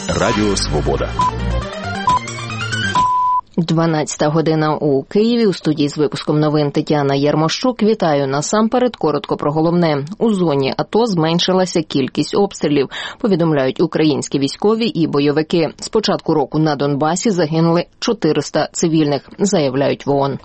Радіо Свобода. 12 година у Києві. У студії з випуском новин Тетяна Єрмощук. Вітаю. Насамперед, коротко про головне. У зоні АТО зменшилася кількість обстрілів, повідомляють українські військові і бойовики. З початку року на Донбасі загинули 400 цивільних, заявляють в ООН.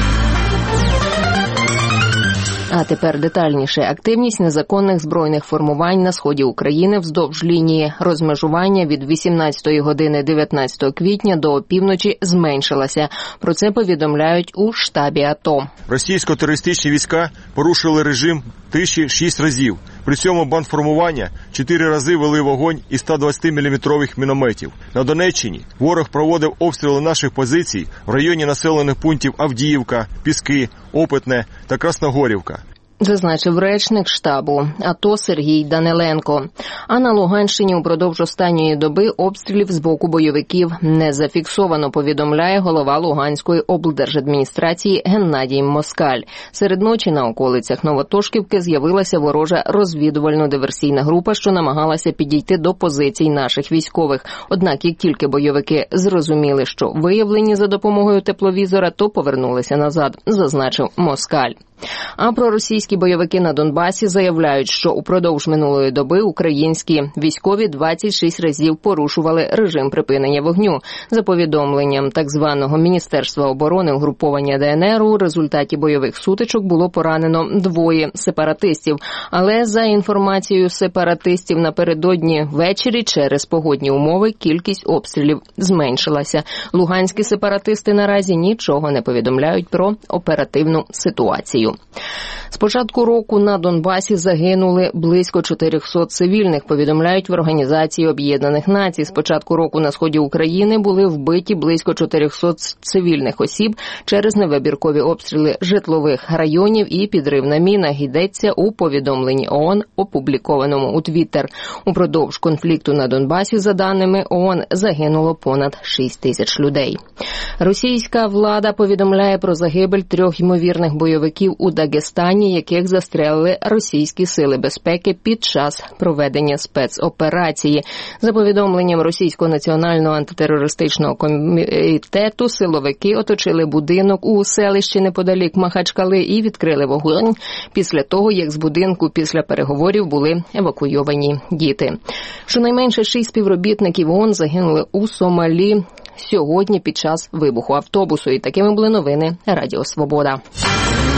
А тепер детальніше. Активність незаконних збройних формувань на сході України вздовж лінії розмежування від 18 години 19 квітня до опівночі зменшилася. Про це повідомляють у штабі АТО. Російсько-терористичні війська порушили режим тиші 6 разів. При цьому бандформування 4 рази вели вогонь із 120-мм мінометів. На Донеччині ворог проводив обстріли наших позицій в районі населених пунктів Авдіївка, Піски, Опитне та Красногорівка, зазначив речник штабу АТО Сергій Даниленко. А на Луганщині упродовж останньої доби обстрілів з боку бойовиків не зафіксовано, повідомляє голова Луганської облдержадміністрації Геннадій Москаль. Серед ночі на околицях Новотошківки з'явилася ворожа розвідувально-диверсійна група, що намагалася підійти до позицій наших військових. Однак, як тільки бойовики зрозуміли, що виявлені за допомогою тепловізора, то повернулися назад, зазначив Москаль. А проросійські бойовики на Донбасі заявляють, що упродовж минулої доби українські військові 26 разів порушували режим припинення вогню. За повідомленням так званого Міністерства оборони угруповання ДНР, у результаті бойових сутичок було поранено 2 сепаратистів. Але за інформацією сепаратистів, напередодні ввечері через погодні умови кількість обстрілів зменшилася. Луганські сепаратисти наразі нічого не повідомляють про оперативну ситуацію. З початку року на Донбасі загинули близько 400 цивільних, повідомляють в Організації Об'єднаних Націй. З початку року на сході України були вбиті близько 400 цивільних осіб через невибіркові обстріли житлових районів і підрив на мінах, йдеться у повідомленні ООН, опублікованому у Твіттер. Упродовж конфлікту на Донбасі, за даними ООН, загинуло понад 6 тисяч людей. Російська влада повідомляє про загибель 3 ймовірних бойовиків у Дагестані, яких застрелили російські сили безпеки під час проведення спецоперації. За повідомленням Російського національного антитерористичного комітету, силовики оточили будинок у селищі неподалік Махачкали і відкрили вогонь після того, як з будинку після переговорів були евакуйовані діти. Щонайменше 6 співробітників ООН загинули у Сомалі сьогодні під час вибуху автобусу. І такими були новини Радіо Свобода.